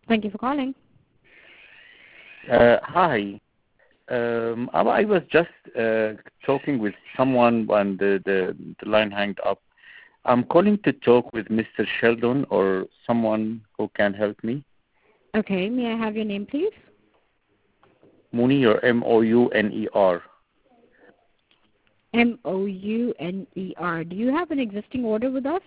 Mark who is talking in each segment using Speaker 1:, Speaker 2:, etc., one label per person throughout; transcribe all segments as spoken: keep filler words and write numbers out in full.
Speaker 1: Thank you for calling.
Speaker 2: Uh, hi. Um, I, I was just uh, talking with someone and the, the, the line hanged up. I'm calling to talk with Mister Sheldon or someone who can help me.
Speaker 1: Okay, may I have your name, please?
Speaker 2: Munir, M O U N E R.
Speaker 1: M O U N E R. Do you have an existing order with us?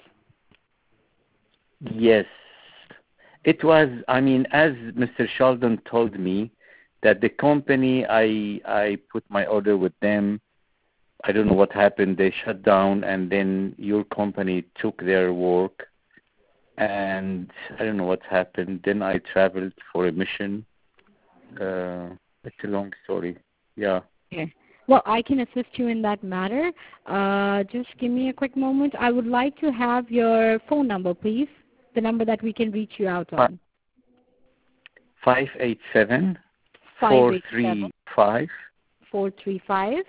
Speaker 2: Yes. It was, I mean, as Mister Sheldon told me, that the company, I I put my order with them. I don't know what happened. They shut down, and then your company took their work, and I don't know what happened. Then I traveled for a mission. Uh, it's a long story. Yeah.
Speaker 1: Okay. Well, I can assist you in that matter. Uh, just give me a quick moment. I would like to have your phone number, please. The number that we can reach you out on.
Speaker 2: Five eight seven
Speaker 1: Five
Speaker 2: four
Speaker 1: eight
Speaker 2: three
Speaker 1: seven
Speaker 2: five
Speaker 1: four three five.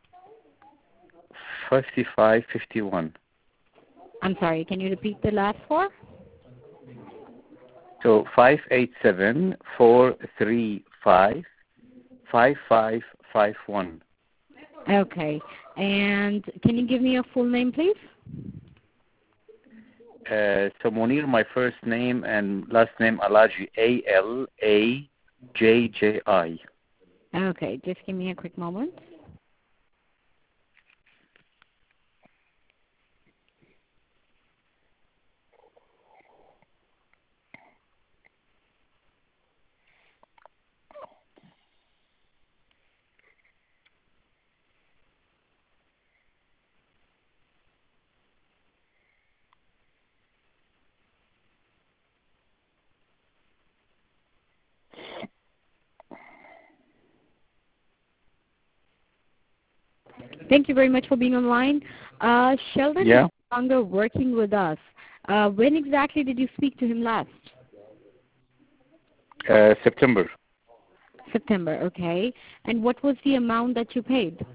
Speaker 2: fifty five fifty one.
Speaker 1: I'm sorry. Can you repeat the last four?
Speaker 2: So five eight seven four three five five five five one.
Speaker 1: Okay. And can you give me your full name, please?
Speaker 2: Uh, so Munir, my first name, and last name Alaji, A L A J J I.
Speaker 1: Okay. Just give me a quick moment. Thank you very much for being online. Uh, Sheldon
Speaker 2: Yeah.
Speaker 1: is no longer working with us. Uh, when exactly did you speak to him last?
Speaker 2: Uh, September.
Speaker 1: September, okay. And what was the amount that you paid?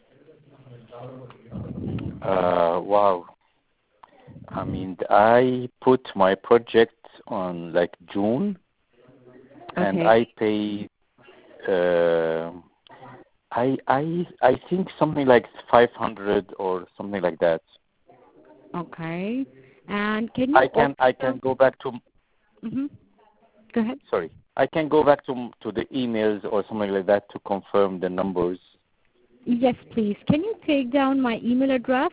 Speaker 2: Uh, wow. I mean, I put my project on like June, and
Speaker 1: Okay.
Speaker 2: I paid. Uh, I I I think something like five hundred or something like that.
Speaker 1: Okay. And can you
Speaker 2: I can
Speaker 1: also...
Speaker 2: I can go back to.
Speaker 1: Mm-hmm. Go ahead.
Speaker 2: Sorry, I can go back to to the emails or something like that to confirm the numbers.
Speaker 1: Yes, please. Can you take down my email address?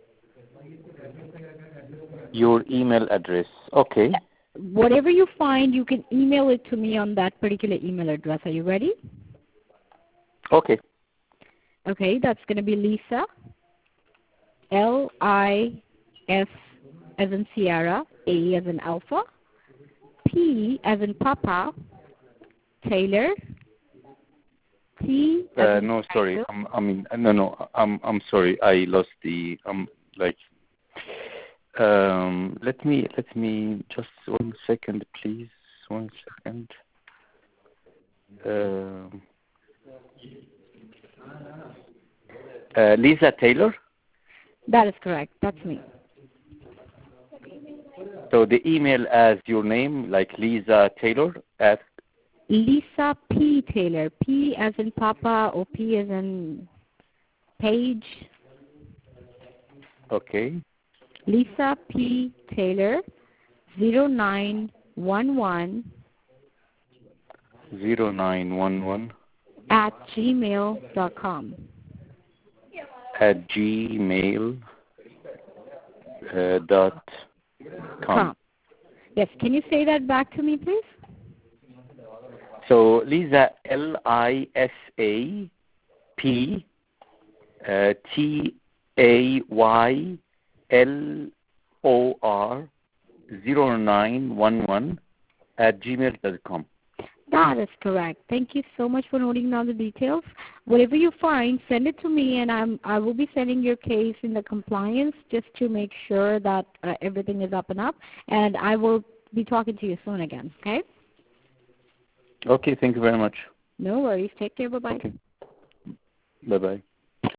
Speaker 2: Your email address. Okay.
Speaker 1: Whatever you find, you can email it to me on that particular email address. Are you ready?
Speaker 2: Okay.
Speaker 1: Okay, that's going to be Lisa, L I S as in Sierra, A as in Alpha, P as in Papa, Taylor, T as
Speaker 2: Uh,
Speaker 1: in
Speaker 2: no, sorry.
Speaker 1: Tango.
Speaker 2: I'm, I mean, no, no. I'm, I'm sorry. I lost the. Um, like. Um, let me, let me just one second, please. One second. Um, uh, Lisa Taylor.
Speaker 1: That is correct. That's me.
Speaker 2: So the email as your name, like Lisa Taylor at.
Speaker 1: Lisa P. Taylor, P as in Papa or P as in Page.
Speaker 2: Okay.
Speaker 1: Lisa P. Taylor, zero nine one one
Speaker 2: Zero nine one one
Speaker 1: at gmail dot com.
Speaker 2: at gmail uh, dot com.
Speaker 1: Com. Yes, can you say that back to me, please?
Speaker 2: So Lisa, L I S A P uh, T A Y L O R zero nine one one at gmail dot com.
Speaker 1: That is correct. Thank you so much for noting down the details. Whatever you find, send it to me, and I'm, I will be sending your case in the compliance just to make sure that uh, everything is up and up. And I will be talking to you soon again, okay?
Speaker 2: Okay, thank you very much.
Speaker 1: No worries. Take care. Bye-bye.
Speaker 2: Okay. Bye-bye.